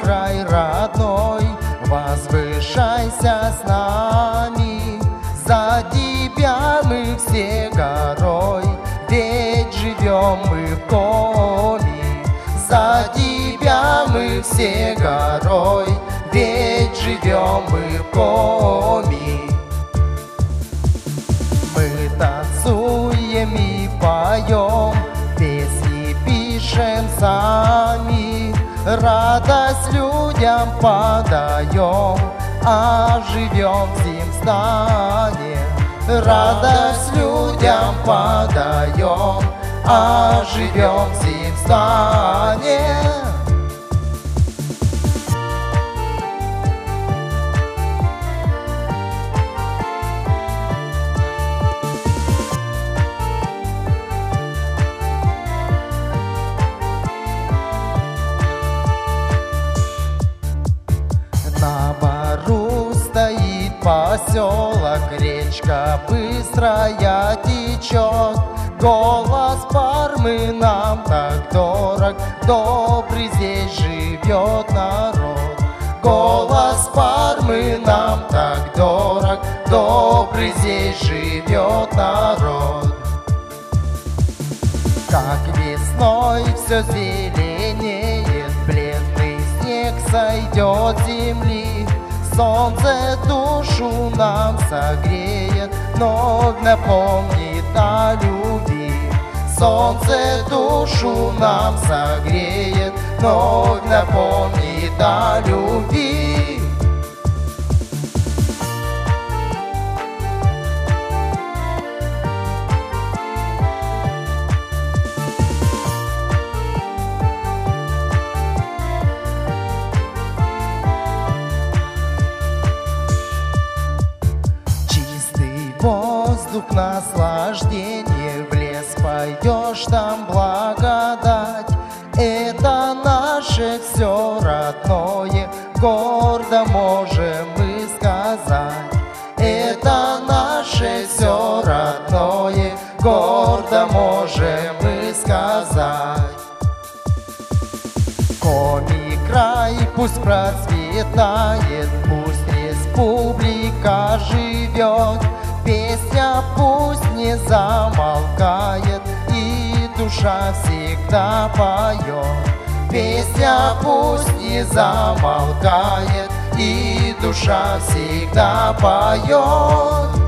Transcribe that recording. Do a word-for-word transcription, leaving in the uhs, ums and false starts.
край родной, возвышайся с нами. За тебя мы все горой, ведь живем мы в коме. За тебя мы все горой, ведь живем мы в коме. Мы танцуем и поем, песни пишем сами, радость людям подаем, а живем в Зимстане. Радость людям подаем, а живем в Зимстане. На бару стоит поселок, речка быстрая течет. Голос Пармы нам так дорог, добрый здесь живет народ. Голос Пармы нам так дорог, добрый здесь живет народ. Как весной все зеленеет, бледный снег сойдет с земли, солнце душу нам согреет, вновь напомнит о любви. Солнце душу нам согреет, вновь напомнит о любви. Воздух наслаждение, в лес пойдешь, там благодать. Это наше все родное, гордо можем мы сказать. Это наше все родное, гордо можем мы сказать. Коми край пусть процветает, пусть республика живет. Песня пусть не замолкает, и душа всегда поет. Песня пусть не замолкает, и душа всегда поет.